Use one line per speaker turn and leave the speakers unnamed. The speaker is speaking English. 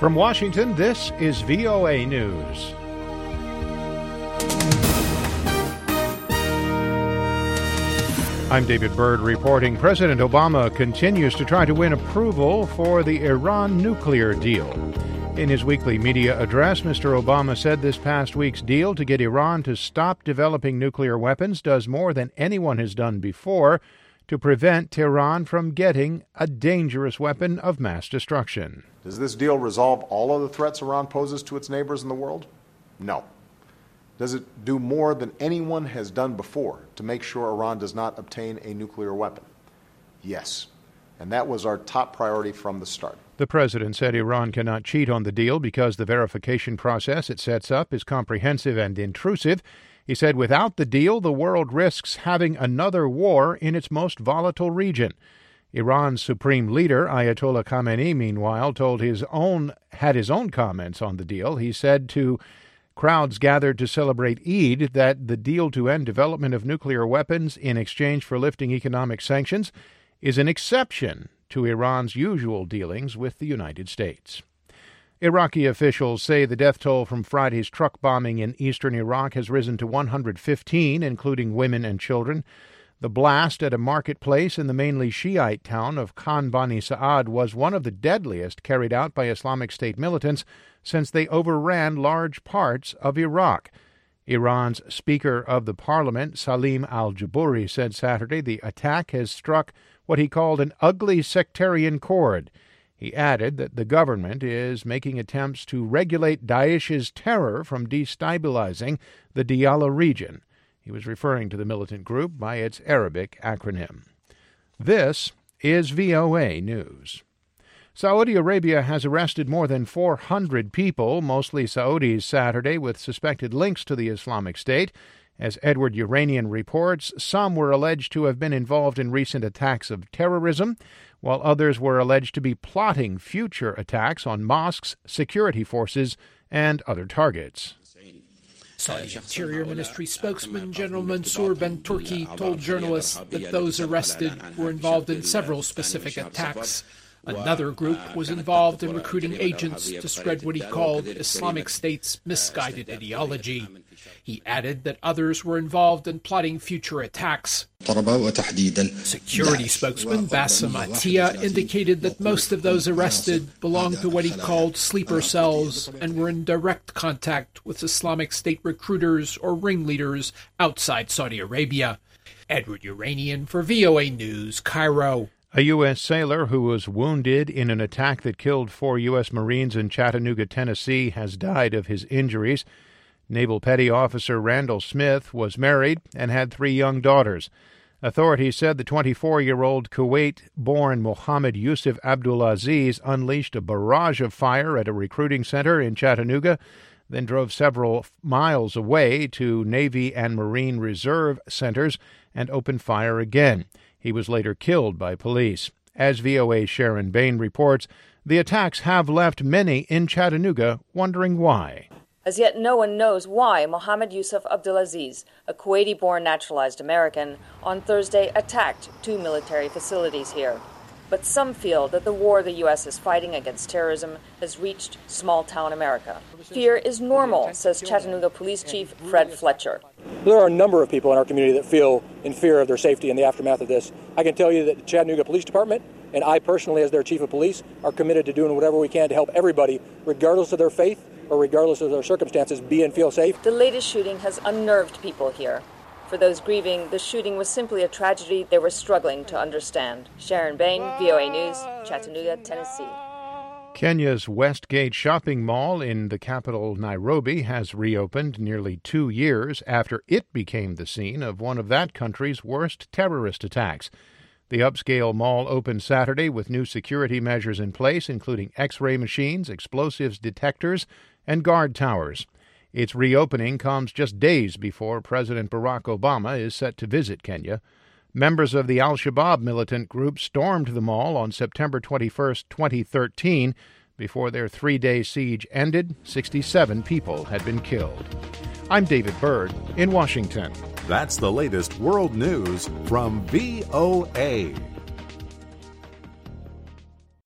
From Washington, this is VOA News. I'm David Byrd reporting President Obama continues to try to win approval for the Iran nuclear deal. In his weekly media address, Mr. Obama said this past week's deal to get Iran to stop developing nuclear weapons does more than anyone has done before to prevent Tehran from getting a dangerous weapon of mass destruction.
Does this deal resolve all of the threats Iran poses to its neighbors in the world? No. Does it do more than anyone has done before to make sure Iran does not obtain a nuclear weapon? Yes. And that was our top priority from the start.
The president said Iran cannot cheat on the deal because the verification process it sets up is comprehensive and intrusive. He said without the deal, the world risks having another war in its most volatile region. Iran's supreme leader, Ayatollah Khamenei, meanwhile, had his own comments on the deal. He said to crowds gathered to celebrate Eid that the deal to end development of nuclear weapons in exchange for lifting economic sanctions is an exception to Iran's usual dealings with the United States. Iraqi officials say the death toll from Friday's truck bombing in eastern Iraq has risen to 115, including women and children. The blast at a marketplace in the mainly Shiite town of Khan Bani Sa'ad was one of the deadliest carried out by Islamic State militants since they overran large parts of Iraq. Iran's Speaker of the Parliament, Salim al-Jabouri, said Saturday the attack has struck what he called an ugly sectarian chord. He added that the government is making attempts to regulate Daesh's terror from destabilizing the Diyala region. He was referring to the militant group by its Arabic acronym. This is VOA News. Saudi Arabia has arrested more than 400 people, mostly Saudis, Saturday, with suspected links to the Islamic State. As Edward Uranian reports, some were alleged to have been involved in recent attacks of terrorism, while others were alleged to be plotting future attacks on mosques, security forces, and other targets.
Saudi Interior Ministry spokesman General Mansour Ben Turki told journalists that those arrested were involved in several specific attacks. Another group was involved in recruiting agents to spread what he called Islamic State's misguided ideology. He added that others were involved in plotting future attacks. Security spokesman Bassem Attia indicated that most of those arrested belonged to what he called sleeper cells and were in direct contact with Islamic State recruiters or ringleaders outside Saudi Arabia. Edward Uranian for VOA News, Cairo.
A U.S. sailor who was wounded in an attack that killed 4 U.S. Marines in Chattanooga, Tennessee, has died of his injuries. Naval Petty Officer Randall Smith was married and had 3 young daughters. Authorities said the 24-year-old Kuwait-born Mohammed Yusuf Abdulaziz unleashed a barrage of fire at a recruiting center in Chattanooga, then drove several miles away to Navy and Marine Reserve centers and opened fire again. He was later killed by police. As VOA's Sharon Bain reports, the attacks have left many in Chattanooga wondering why.
As yet, no one knows why Mohammed Yusuf Abdulaziz, a Kuwaiti-born naturalized American, on Thursday attacked 2 military facilities here. But some feel that the war the U.S. is fighting against terrorism has reached small-town America. Fear is normal, says Chattanooga Police Chief Fred Fletcher.
There are a number of people in our community that feel in fear of their safety in the aftermath of this. I can tell you that the Chattanooga Police Department and I personally, as their chief of police, are committed to doing whatever we can to help everybody, regardless of their faith or regardless of their circumstances, be and feel safe.
The latest shooting has unnerved people here. For those grieving, the shooting was simply a tragedy they were struggling to understand. Sharon Bain, VOA News, Chattanooga, Tennessee.
Kenya's Westgate shopping mall in the capital, Nairobi, has reopened nearly 2 years after it became the scene of one of that country's worst terrorist attacks. The upscale mall opened Saturday with new security measures in place, including X-ray machines, explosives detectors, and guard towers. Its reopening comes just days before President Barack Obama is set to visit Kenya. Members of the al-Shabaab militant group stormed the mall on September 21, 2013. Before their 3-day siege ended, 67 people had been killed. I'm David Byrd in Washington.
That's the latest world news from VOA.